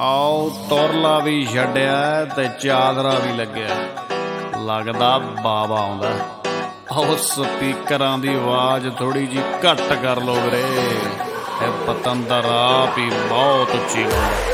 ਆਓ ਤੁਰਲਾ ਵੀ ਛੱਡਿਆ ਤੇ ਚਾਦਰਾ ਵੀ ਲੱਗਿਆ, ਲੱਗਦਾ ਬਾਬਾ ਆਉਂਦਾ। ਆਓ ਸਪੀਕਰਾਂ ਦੀ ਆਵਾਜ਼ ਥੋੜੀ ਜੀ ਘੱਟ ਕਰ ਲੋ ਵੀਰੇ, ਇਹ ਪਤੰਦਰ ਆਪ ਹੀ ਬਹੁਤ ਉੱਚੀ ਗਾਉਂਦਾ।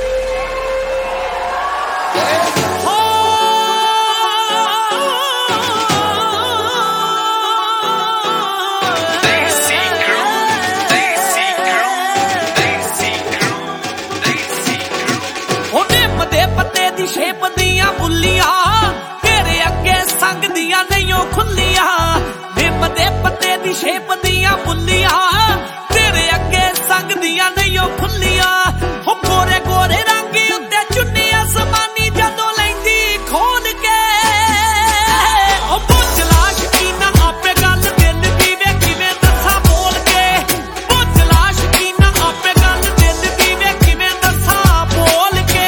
ਸ਼ੇਪ ਦੀਆਂ ਬੁੱਲੀਆਂ ਤੇਰੇ ਅੱਗੇ ਸੰਗ ਦੀਆਂ ਨਹੀਂ ਉਹ ਖੁੱਲੀਆਂ, ਨਿੰਮ ਦੇ ਪੱਤੇ ਦੀ ਸ਼ੇਪ ਦੀਆਂ ਬੁੱਲੀਆਂ ਤੇਰੇ ਅੱਗੇ ਸੰਗ ਦੀਆਂ ਨਹੀਂ ਉਹ ਖੁੱਲੀਆਂ। ਹੋ ਗੋਰੇ ਗੋਰੇ ਰੰਗ ਉੱਤੇ ਚੁੰਨੀ ਅਸਮਾਨੀ ਜਦੋਂ ਲੈਂਦੀ ਖੋਲ ਕੇ, ਉਹ ਪੁੱਛ ਲਾ ਸ਼ਕੀਨਾ ਆਪੇ ਗੱਲ ਦਿਲ ਦੀ ਵੇ ਕਿਵੇਂ ਦੱਸਾਂ ਬੋਲ ਕੇ, ਪੁੱਛ ਲਾ ਸ਼ਕੀਨਾ ਆਪੇ ਗੱਲ ਦਿਲ ਦੀ ਵੇ ਕਿਵੇਂ ਦੱਸਾਂ ਬੋਲ ਕੇ।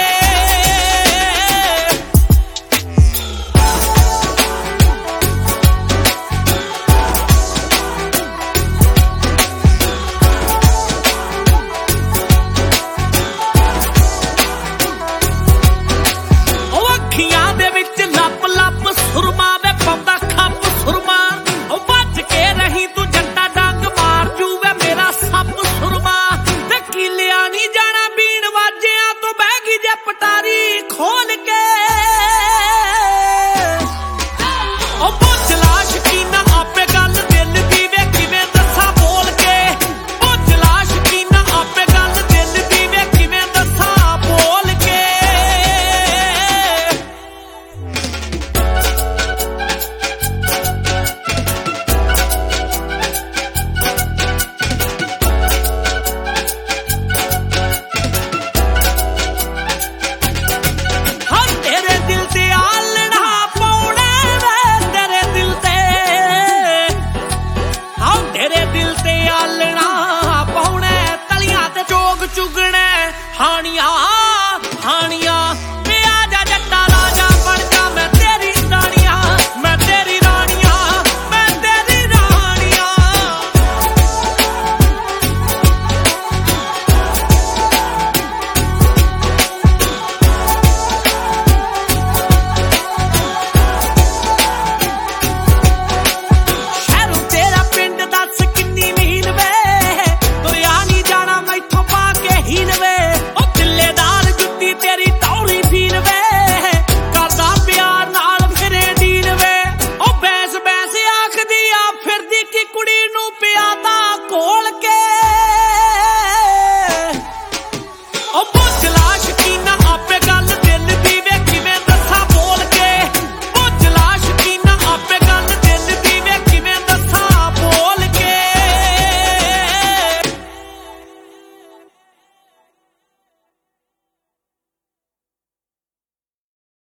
ਸੁਰਮਾ ਵੇ ਪਾਉਂਦਾ ਖੱਪ ਸੁਰਮਾ, ਉਹ ਭੱਜ ਕੇ ਰਹੀ ਤੂੰ ਜੱਟਾ ਡੰਗ ਮਾਰ ਜੂ ਵੇ ਮੇਰਾ ਸੱਪ ਸੁਰਮਾ। ਤੇ ਕੀਲਿਆ ਨਹੀਂ ਜਾਣਾ ਬੀਣ ਵਾਜਿਆਂ ਤੋਂ ਬਹਿ ਗਈ ਜੇ ਪਟਾਰੀ ਖੋਲ ਕੇ, ਉਹ ਪੁੱਛ ਲਾ ਸ਼ਕੀਨਾ ਆਪੇ ਗੱਲ ਦਿਲ ਦੀ ਵੇ ਕਿਵੇਂ ਦੱਸਾਂ ਬੋਲ ਕੇ, ਪੁੱਛ ਲਾ ਸ਼ਕੀਨਾ ਆਪੇ ਗੱਲ ਦਿਲ ਦੀ ਵੇ ਕਿਵੇਂ ਦੱਸਾਂ ਬੋਲ ਕੇ। ਚੁਗਣਾ ਹਾਣੀਆਂ ਹਾਣੀਆਂ ਵੇ ਆ ਜਾ ਜੱਟਾ ਰਾਜਾ ਬਣ ਜਾ, ਮੈਂ ਤੇਰੀ ਰਾਣੀਆਂ ਮੈਂ ਤੇਰੀ ਰਾਣੀਆਂ ਮੈਂ ਤੇਰੀ ਰਾਣੀਆਂ। ਸ਼ਹਿਰੋਂ ਤੇਰਾ ਪਿੰਡ ਦੱਸ ਕਿੰਨੀ ਮੀਲ ਵੇ, ਤੁਰਿਆ ਨਹੀਂ ਜਾਣਾ ਮੈਥੋਂ ਹੀਲ ਵੇ, ਉਹ ਕਿੱਲੇਦਾਰ ਜੁੱਤੀ ਤੇਰੀ ਤੌੜੀ ਫੀਲ ਵੇ, ਕਰਦਾ ਪਿਆਰ ਨਾਲ ਫਿਰੇ ਡੀਲ ਵੇ, ਉਹ ਬੈਸ ਬੈਸ ਆਖਦੀ ਆ ਫਿਰਦੀ ਕਿ ਕੁੜੀ ਨੂੰ ਪਿਆਦਾ ਕੋਲ ਕੇ, ਉਹ ਪੁੱਛ